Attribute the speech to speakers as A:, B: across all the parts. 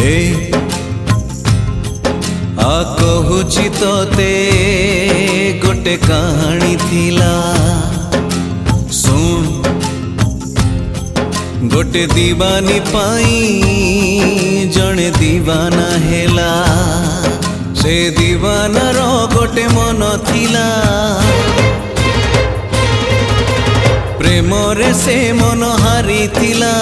A: कहुची तोते गोटे कहानी थिला सुन गोटे दीवानी पाई जने दीवाना हेला से दीवानार गोटे मन थिला प्रेम रे से मन हारी थिला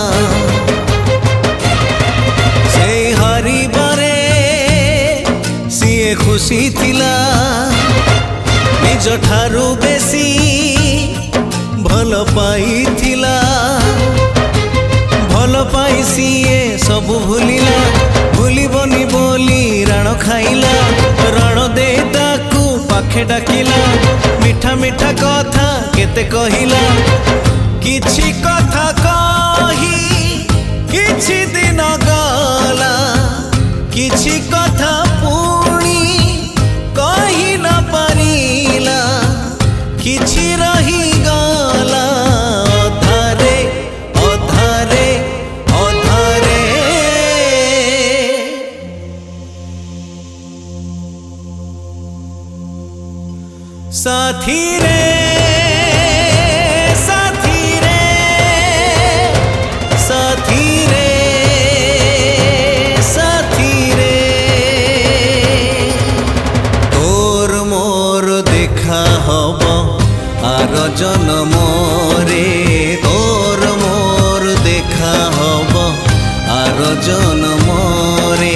A: से हारी बारे सीए खुशी थिला निज ठारू बेसी भल पाई थिला भल पाई सीए सबु भूलिला भूलिबनी बोली राण खाइला राण दे ताकू पाखे डाकिला मिठा मिठा कथा केते कहिला किछि कथा कही किछि दिन गला किछि कथा पुणी कहि न पारिला किछि रही गला अधारे अधारे अधारे साथी रे साथी रे साथी रे साथी रे तोर मोर देखा हब आर जन्म रे तोर मोर देखा हब आर जन्म रे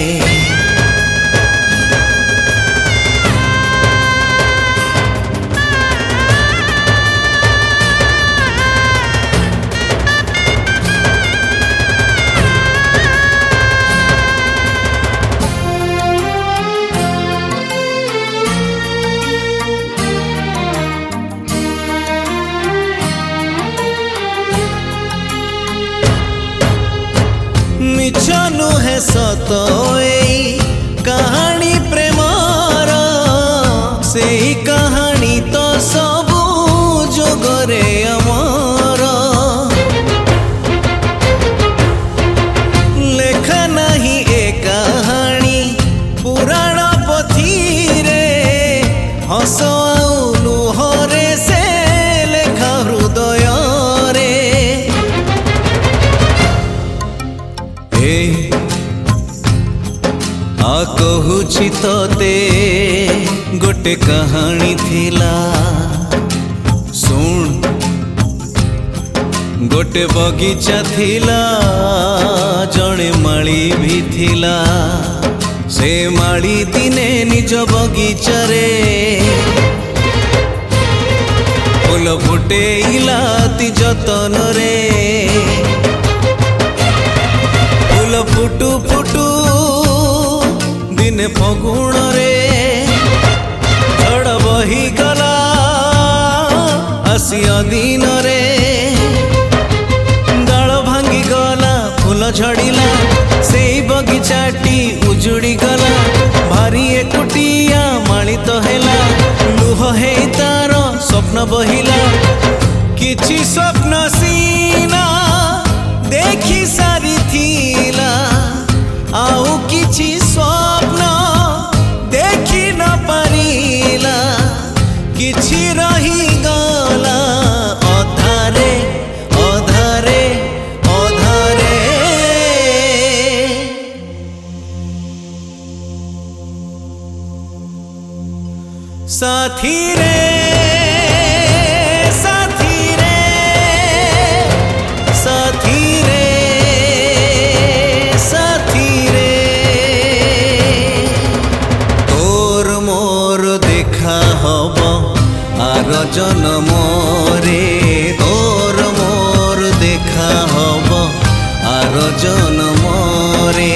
A: मिछ नुहे सत कहानी प्रेमर से कहानी तो सबू जोगरे अमर लेखा नहीं ए कहानी पुराण पोथी रे हस आउ लुहरे से लेखा हृदय रे कहुची तोते गोटे कहानी थिला सुन गोटे बगीचा थिला जड़े माली भी थिला से माली दिने निज बगीचा रे फूल फुटेइला ती जतन रे फूल फुटू फुटू दिने फगुण रे झड़ बही गला आसिया दिन रे डाल भांगी गला फूल झड़िला से बगीचाटी उजुड़ी गला भारी एकुटिया माली तो हेला लुह हे तार स्वप्न बहिला किछि स्वप्न सीना देखी सारी थिला आउ किछि स्वप्न देखी न पारिला किछि रही गला अधारे अधारे अधारे साथी रे साथी रे साथी रे साथी रे तोर मोर देखा हब आर जन्म रे तोर मोर देखा हब आर जन्म रे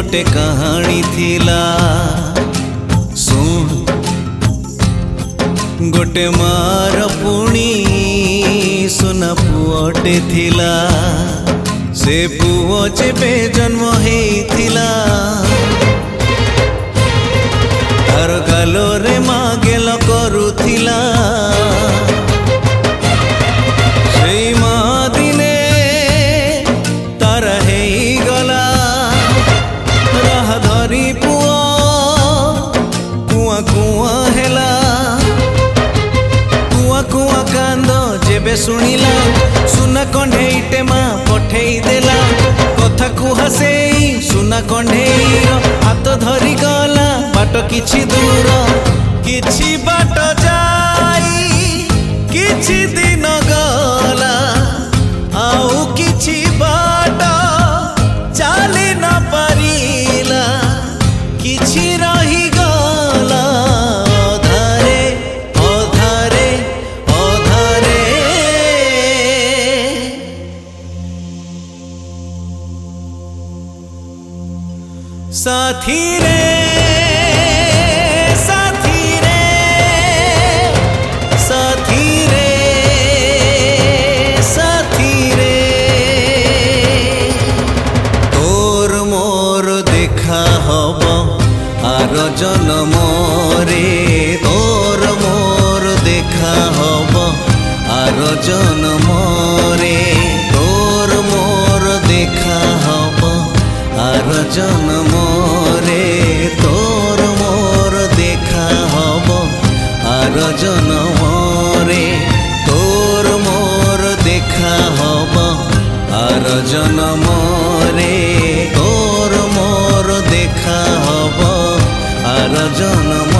A: गोटे कहानी थिला सुन गोटे मार पुणी सुना पुअटे थिला से पुओ जेबे जन्म हेइथिला तार गालोरे माँ गेल करुथिला सेई माँ दिने तार हेइगला राह धरी पुओ कुआ कुआ हेला कुआ कुआ कांद जेबे सुनिला सुना कंढेईटे माँ पठेई देला कथा कुहा सेई सुना कंढेईर हाथ धरी गला बाट किछि दूर किछि बाट जाई किछि दिन गला आउ किछि बाट चाली न पारिला किछि रही गला अधारे अधारे अधारे साथी रे साथी रे साथी रे साथी रे तोर मोर देखा हब आर जन्म रे तोर मोर देखा हब आर जन्म रे तोर मोर देखा हब आर जन्म रे तोर मोर देखा हब आर जन्म रे तोर मोर देखा हब आर जन्म रे तोर मोर देखा हब आर जन्म